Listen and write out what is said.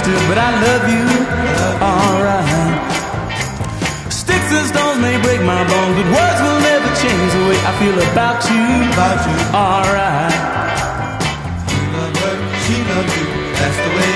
used to, but I love you, alright. Sticks and stones may break my bones, but words will never change the way I feel about you, About you. alright. You love her, she loves you. That's the way